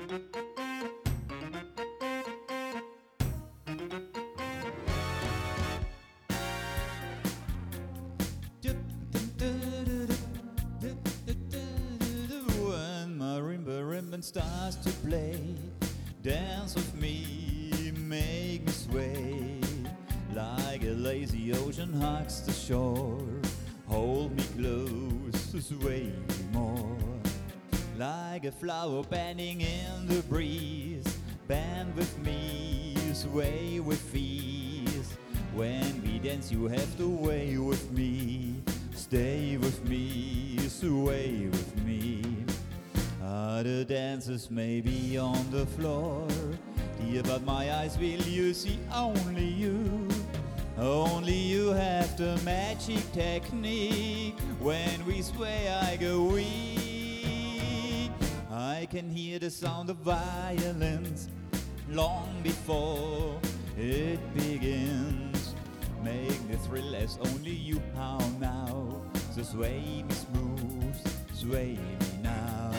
When marimba ribbon starts to play, dance with me, make me sway. Like a lazy ocean hugs the shore, hold me close, sway me more. Like a flower bending in the breeze, bend with me, sway with ease. When we dance you have to way with me, stay with me, sway with me. Other dancers may be on the floor, dear, but my eyes will you see only you. Only you have the magic technique. When we sway I go weak. I can hear the sound of violins long before it begins. Make the thrill as only you how now. So sway me smooth, sway me now.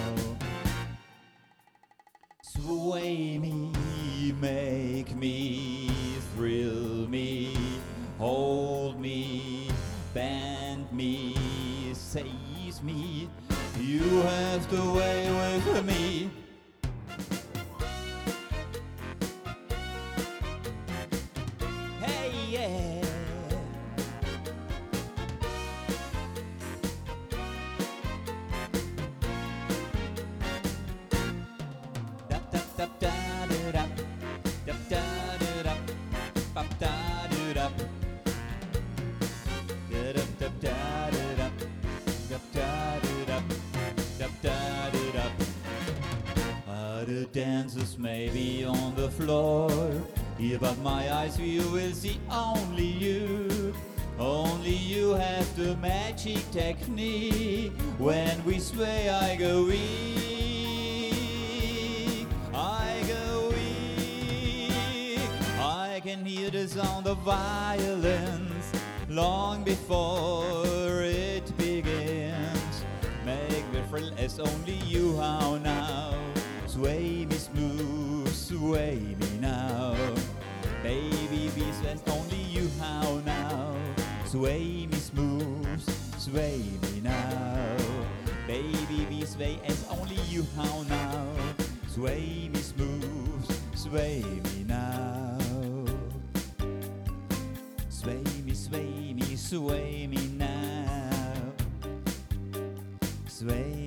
Sway me, make me, thrill me, hold me, bend me, seize me. You have to way with me. Hey, yeah. Other dancers may be on the floor, here but my eyes you will see only you. Only you have the magic technique. When we sway I go weak, I go weak. I can hear the sound of violins long before it begins. Make me thrill as only you how now. Sway me smooth, sway me now. Baby, be as only you how now. Sway me smooth, sway me now. Baby, be sway as only you how now. Sway me smooth, sway me now. Sway me, sway me, sway me now. Sway